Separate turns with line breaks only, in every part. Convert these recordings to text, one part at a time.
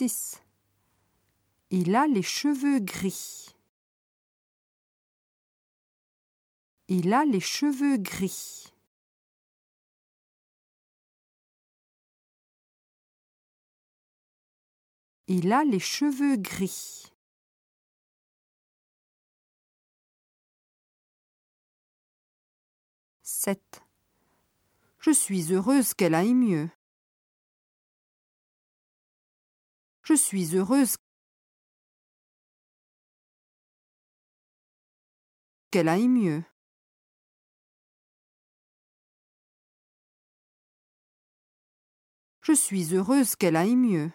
6. Il a les cheveux gris. Il a les cheveux gris. Il a les cheveux gris. 7. Je suis heureuse qu'elle aille mieux. Je suis heureuse qu'elle aille mieux. Je suis heureuse qu'elle aille mieux.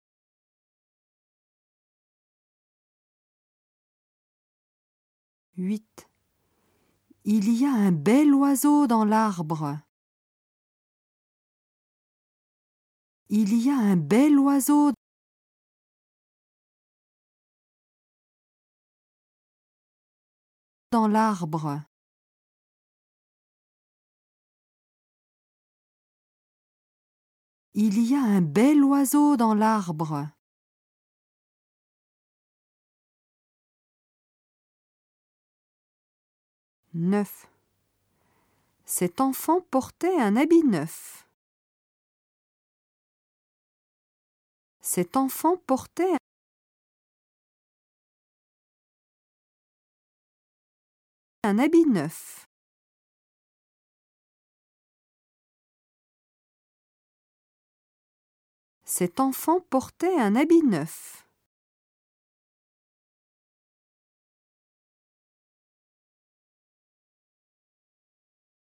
8. Il y a un bel oiseau dans l'arbre. Il y a un bel oiseau dans l'arbre. Il y a un bel oiseau dans l'arbre. 9. Cet enfant portait un habit neuf. Cet enfant portait un habit neuf. Cet enfant portait un habit neuf.